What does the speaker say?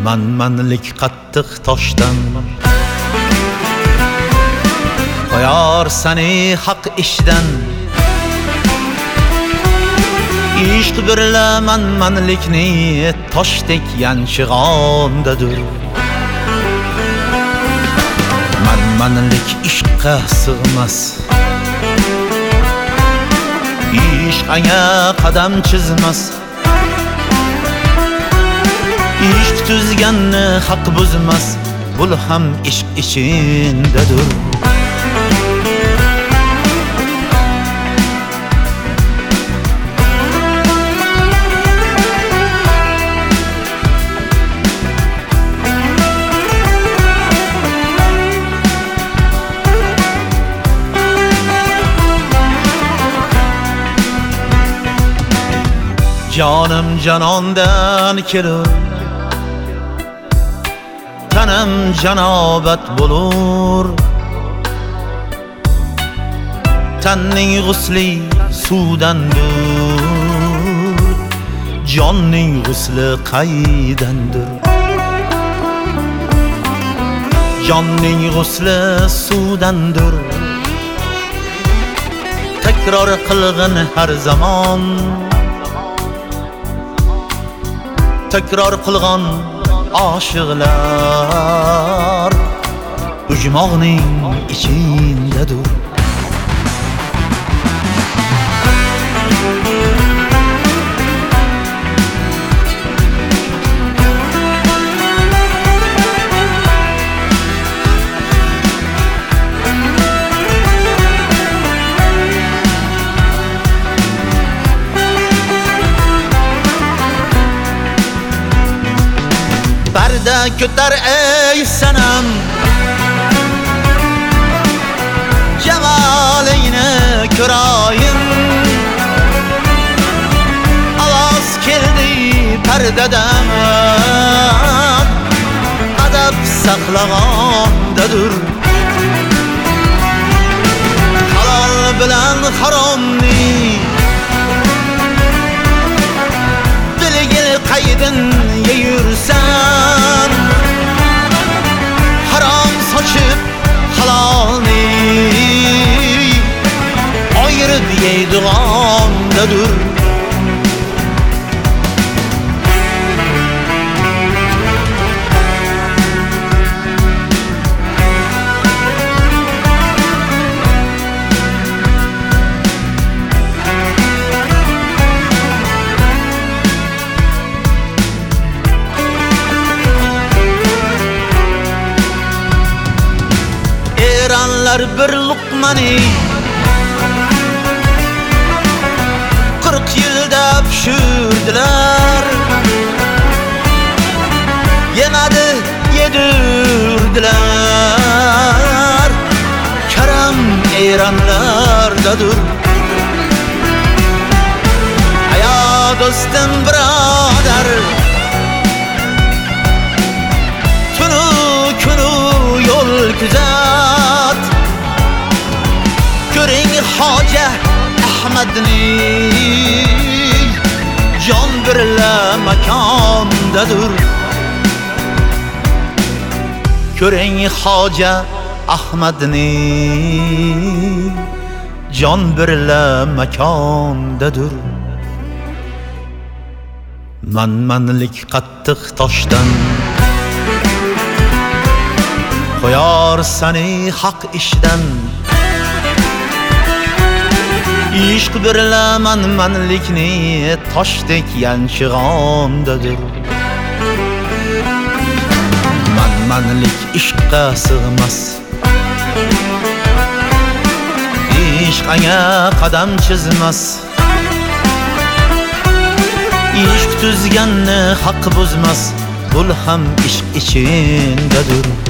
manmanlik qattiq toshdan qo'yar seni haq ishdan. Ishq birla manmanlikni toshdek yanchig'ondadir. Manmanlik ishqqa sig'mas, ishq anga qadam chizmas. Ishq tuzganni haq buzmas, bul ham ishq ichindadir. Canım canondan kelur, tanam janobat bo'lur. Tanning g'usli suvdandir, jonning g'usli qaydandir. Jonning g'usli suvdandir, takror qilg'in har zamon. Takror qilgan oshiqlar ujmoqning ichindadir. Parda ko'tar ey sanam, jamolingni ko'rayim. Ovoz keldi pardadan, adab saqlagandadir. Halol bilan haromni bilgil qaydin yeyursan. Harom sochib halolni ayirib yeydigandadir. Bir luqmani 40 yilda pishirdilar. Yemadi yedirdilar. Karam Eronlardadir. Aya do'stim birodar, tunu kunu yo'l kuzat. Ko'ring Hoja Ahmadni, jon birla makondadir. Ko'ring Hoja Ahmadni, jon birla makondadir. Manmanlik qattiq toshdan qo'yar seni haq ishdan. Ishq birla manmanlikni toshdek yanchig'ondadir. Manmanlik ishqqa sig'mas, ishq anga qadam chizmas. Ishq tuzganni haq buzmas, bul ham ishq ichindadir.